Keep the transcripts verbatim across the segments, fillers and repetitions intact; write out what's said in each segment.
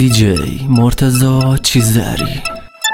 دیجی مرتضی چیزری.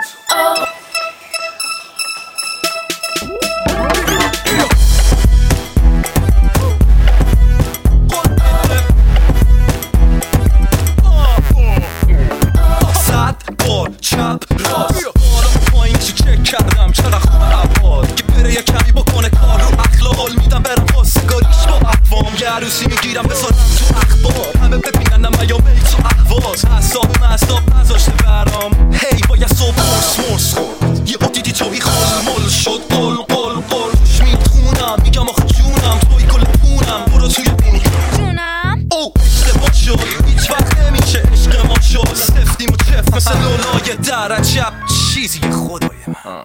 چپ راست بالا پایین چی چک کردم چقدر خوب عباد که بره یه کمی بکنه کار رو اخلاق میدم برم خواستگاریش با اقوام یه عروسی میگیرم بذارم تو اخبار همه ببیننم یا می تو احواز اصاب مصاب نذاشته برام هی باید صبح مرس مرس خورد یه دیدی توی خال مل شد قل قل قل روش میتخونم میگم آخه جونم توی کل پونم برو توی اون جونم او اشتباه شد هیچ وقت نمیشه عشق ما شد سفتیم و چف مثل لولای در عجب چیزی خدای من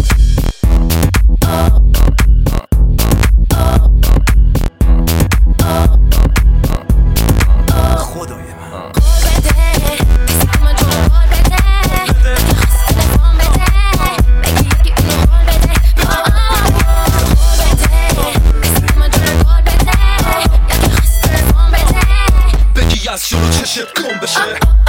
از شروع چشت کن بشه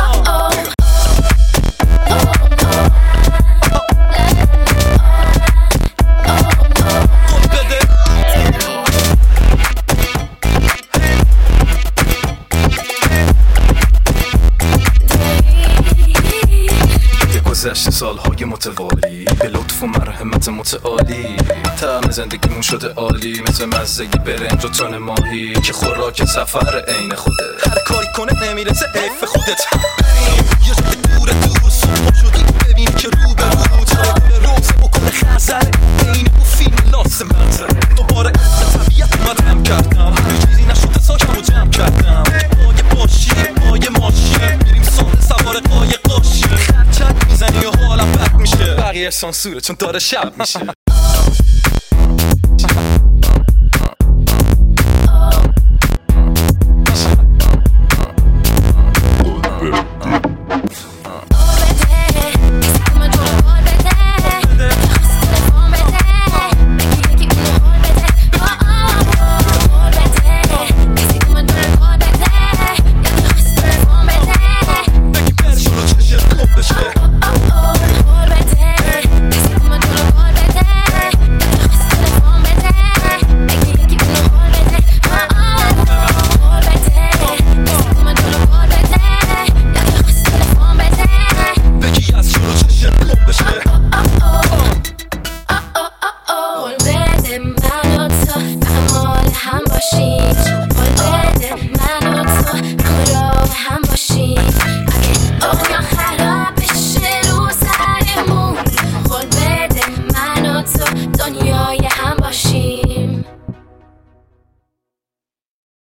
گذشته سالهای متوالی به لطف و مرحمت متعالی طعم زندگیمون شده عالی مثل مزگی برنج و تن ماهی که خوراک سفر عین خوده هر کاری کنه نمیرسه عیف خودت بریم یه جای دور دور صبح شدی ببین که رو به رو تا به روزه بکنه خزر این اون فیلم لاس منظره دوباره اسم طبیعت اومدم کردم هر چیزی نشده ساکم و جمع کردم آیه باشی آیه ماشین میریم ساده سوار قایق قاشی خرچک میزنی و حالم بد میشه بقیه سانسوره چون داره شب میشه